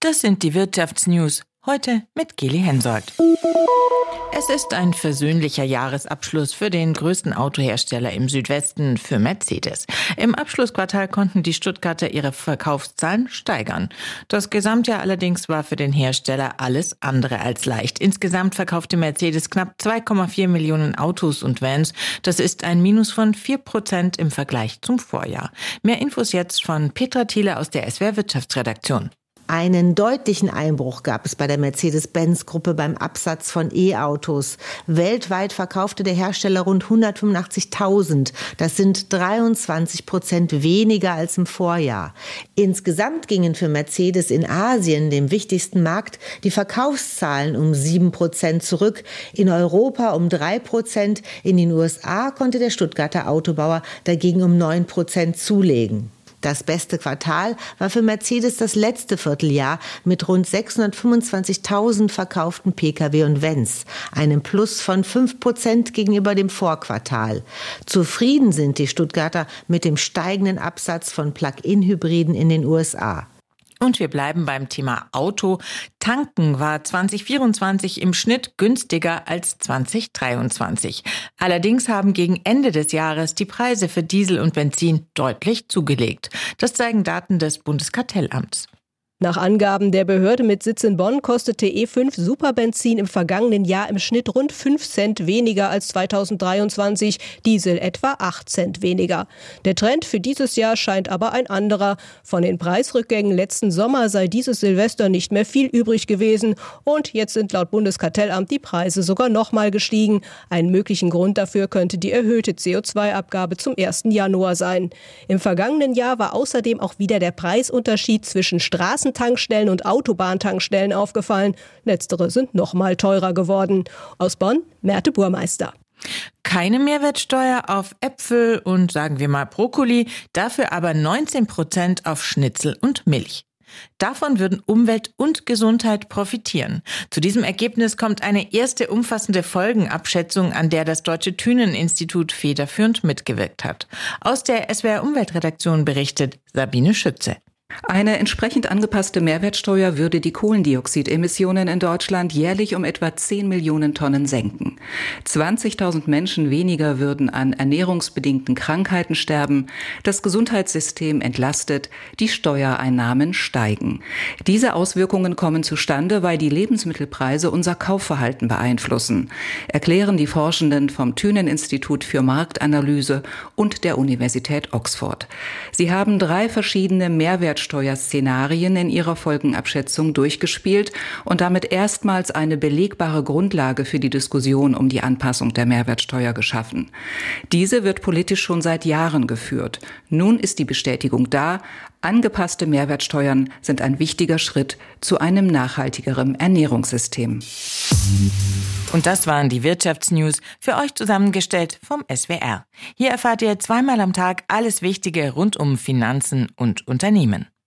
Das sind die Wirtschaftsnews, heute mit Geli Hensoldt. Es ist ein versöhnlicher Jahresabschluss für den größten Autohersteller im Südwesten, für Mercedes. Im Abschlussquartal konnten die Stuttgarter ihre Verkaufszahlen steigern. Das Gesamtjahr allerdings war für den Hersteller alles andere als leicht. Insgesamt verkaufte Mercedes knapp 2,4 Millionen Autos und Vans. Das ist ein Minus von 4% im Vergleich zum Vorjahr. Mehr Infos jetzt von Petra Thiele aus der SWR Wirtschaftsredaktion. Einen deutlichen Einbruch gab es bei der Mercedes-Benz-Gruppe beim Absatz von E-Autos. Weltweit verkaufte der Hersteller rund 185.000. Das sind 23% weniger als im Vorjahr. Insgesamt gingen für Mercedes in Asien, dem wichtigsten Markt, die Verkaufszahlen um 7% zurück. In Europa um 3%. In den USA konnte der Stuttgarter Autobauer dagegen um 9% zulegen. Das beste Quartal war für Mercedes das letzte Vierteljahr mit rund 625.000 verkauften Pkw und Vans, einem Plus von 5% gegenüber dem Vorquartal. Zufrieden sind die Stuttgarter mit dem steigenden Absatz von Plug-in-Hybriden in den USA. Und wir bleiben beim Thema Auto. Tanken war 2024 im Schnitt günstiger als 2023. Allerdings haben gegen Ende des Jahres die Preise für Diesel und Benzin deutlich zugelegt. Das zeigen Daten des Bundeskartellamts. Nach Angaben der Behörde mit Sitz in Bonn kostete E5 Superbenzin im vergangenen Jahr im Schnitt rund 5 Cent weniger als 2023, Diesel etwa 8 Cent weniger. Der Trend für dieses Jahr scheint aber ein anderer. Von den Preisrückgängen letzten Sommer sei dieses Silvester nicht mehr viel übrig gewesen und jetzt sind laut Bundeskartellamt die Preise sogar nochmal gestiegen. Einen möglichen Grund dafür könnte die erhöhte CO2-Abgabe zum 1. Januar sein. Im vergangenen Jahr war außerdem auch wieder der Preisunterschied zwischen Straßentankstellen und Autobahntankstellen aufgefallen. Letztere sind noch mal teurer geworden. Aus Bonn, Merte Burmeister. Keine Mehrwertsteuer auf Äpfel und sagen wir mal Brokkoli, dafür aber 19% auf Schnitzel und Milch. Davon würden Umwelt und Gesundheit profitieren. Zu diesem Ergebnis kommt eine erste umfassende Folgenabschätzung, an der das Deutsche Thünen-Institut federführend mitgewirkt hat. Aus der SWR Umweltredaktion berichtet Sabine Schütze. Eine entsprechend angepasste Mehrwertsteuer würde die Kohlendioxidemissionen in Deutschland jährlich um etwa 10 Millionen Tonnen senken. 20.000 Menschen weniger würden an ernährungsbedingten Krankheiten sterben, das Gesundheitssystem entlastet, die Steuereinnahmen steigen. Diese Auswirkungen kommen zustande, weil die Lebensmittelpreise unser Kaufverhalten beeinflussen, erklären die Forschenden vom Thünen-Institut für Marktanalyse und der Universität Oxford. Sie haben 3 verschiedene Mehrwertsteuerszenarien in ihrer Folgenabschätzung durchgespielt und damit erstmals eine belegbare Grundlage für die Diskussion um die Anpassung der Mehrwertsteuer geschaffen. Diese wird politisch schon seit Jahren geführt. Nun ist die Bestätigung da, angepasste Mehrwertsteuern sind ein wichtiger Schritt zu einem nachhaltigeren Ernährungssystem. Und das waren die Wirtschaftsnews, für euch zusammengestellt vom SWR. Hier erfahrt ihr zweimal am Tag alles Wichtige rund um Finanzen und Unternehmen.